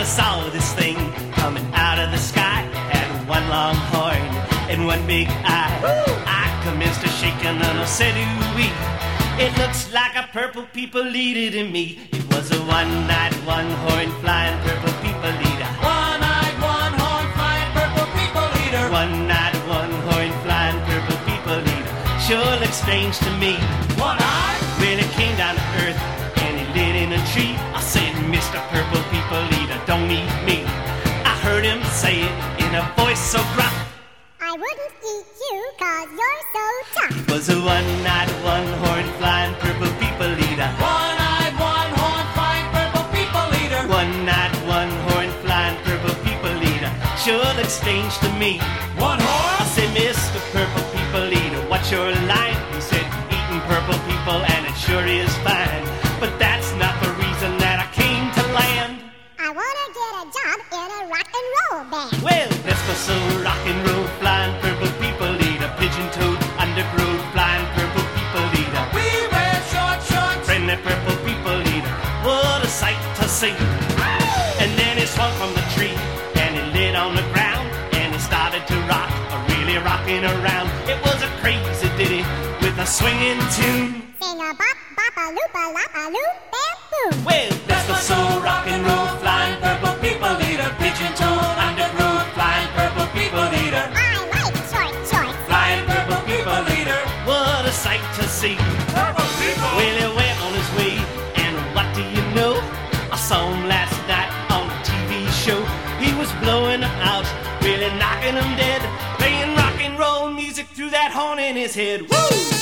saw this thing coming out of the sky. Had one long horn and one big eye. I commenced to shaking and I said, ooh-wee. It looks like a purple people leader to me. It was a one-eyed, one-horn flying purple people leader. One-eyed, one-horn flying purple people leader. One-eyed, one-horn flying purple people leader. Sure looks strange to me. One-eyed? When it came down to earth and he lit in a tree, I said, Mr. Purple People Leader, don't eat me. I heard him say it in a voice so gruff. I wouldn't eat you 'cause you're so tough. Was a one-eyed, one-horn flying purple people leader. One-eyed, one-horn flying purple people leader. One-eyed, one-horn flying purple people leader. Sure looks strange to me. One horn? I said, Mr. Purple People Leader, what's your line? He said, eating purple people and it sure is fine. But that's not the reason that I came to land. I wanna get a job in a rock and roll band. Well, this was so rock and roll flying purple people leader. Pigeon-toed, undergrowth flying purple people leader. We wear short shorts. Friendly purple people leader. What a sight to see. And then he swung from the tree and he lit on the ground and he started to rock, really rocking around. It was a crazy ditty with a swinging tune. Sing a bop, bop, a loop, a lop, a loop, bam, boom. Well, this was so rock and roll flying purple people leader. Pigeon-toed, undergrowth flying purple people leader. I like short shorts. Flying purple People leader. What a sight to see. Purple people. Well, he went on his way, and what do you know? I saw him last night on a TV show. He was blowing them out, really knocking them dead, playing rock and roll music through that horn in his head. Woo!